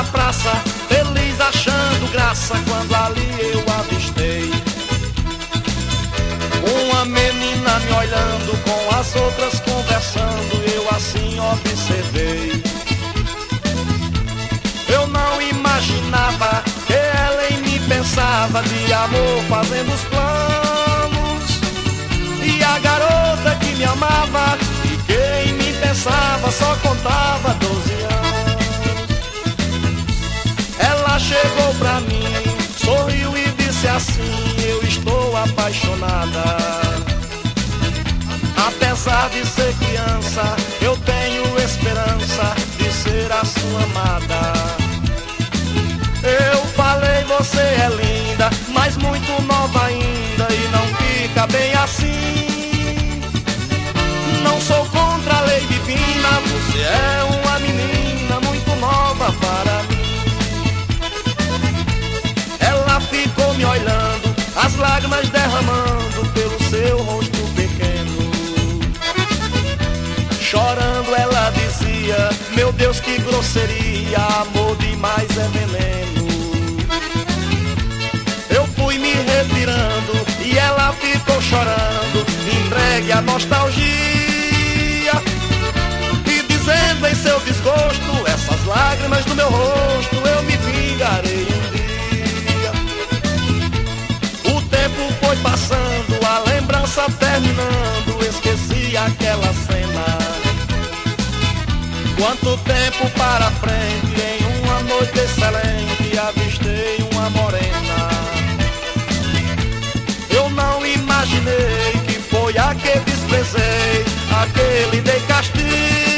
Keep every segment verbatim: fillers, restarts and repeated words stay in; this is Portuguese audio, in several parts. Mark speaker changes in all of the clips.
Speaker 1: na praça, feliz achando graça, quando ali eu avistei uma menina me olhando, com as outras conversando, eu assim observei. Eu não imaginava que ela em mim pensava, de amor fazendo os planos. E a garota que me amava e que em mim pensava, só contava doze anos. Ela chegou pra mim, sorriu e disse assim: eu estou apaixonada. Apesar de ser criança, eu tenho esperança de ser a sua amada. Eu falei, você é linda, mas muito nova ainda, e não fica bem assim. Não sou contra a lei divina, você é uma menina muito nova para mim. Ela ficou me olhando, as lágrimas derramando pelo seu rosto pequeno. Chorando ela dizia: meu Deus, que grosseria, amor demais é veneno. Eu fui me retirando e ela ficou chorando, entregue à nostalgia, e dizendo em seu desgosto: essas lágrimas do meu rosto eu me vingarei um dia. O tempo foi passando, a lembrança terminando, esqueci aquela cena. Quanto tempo para frente, em uma noite excelente, avistei uma morena. Eu não imaginei que foi a que desprezei, a que lhe dei castigo.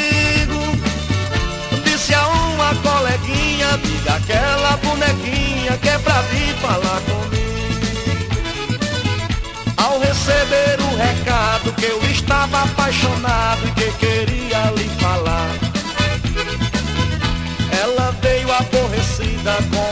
Speaker 1: Disse a uma coleguinha: diga aquela bonequinha que é pra vir falar comigo. Ao receber o recado que eu estava apaixonado e que queria lhe falar, ela veio aborrecida com